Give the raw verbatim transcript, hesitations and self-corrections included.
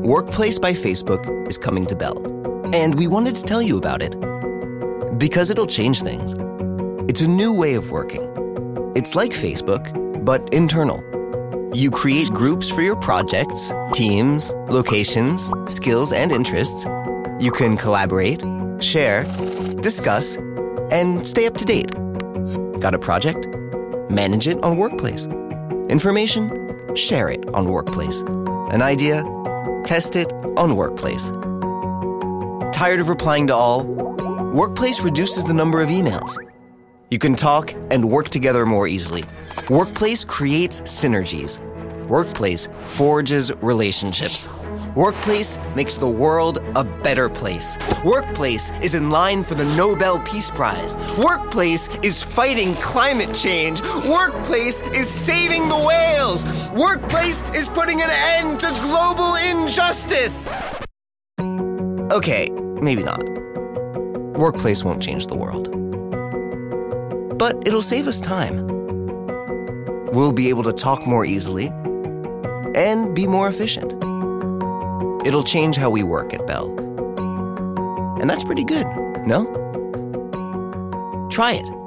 Workplace by Facebook is coming to Bell, and we wanted to tell you about it because it'll change things. It's a new way of working. It's like Facebook, but internal. You create groups for your projects, teams, locations, skills, and interests. You can collaborate, share, discuss, and stay up to date. Got a project? Manage it on Workplace. Information? Share it on Workplace. An idea? Test it on Workplace. Tired of replying to all? Workplace reduces the number of emails. You can talk and work together more easily. Workplace creates synergies. Workplace forges relationships. Workplace makes the world a better place. Workplace is in line for the Nobel Peace Prize. Workplace is fighting climate change. Workplace is saving the whales. Workplace is putting an end to global injustice. Okay, maybe not. Workplace won't change the world. But it'll save us time. We'll be able to talk more easily and be more efficient. It'll change how we work at Bell. And that's pretty good, no? Try it.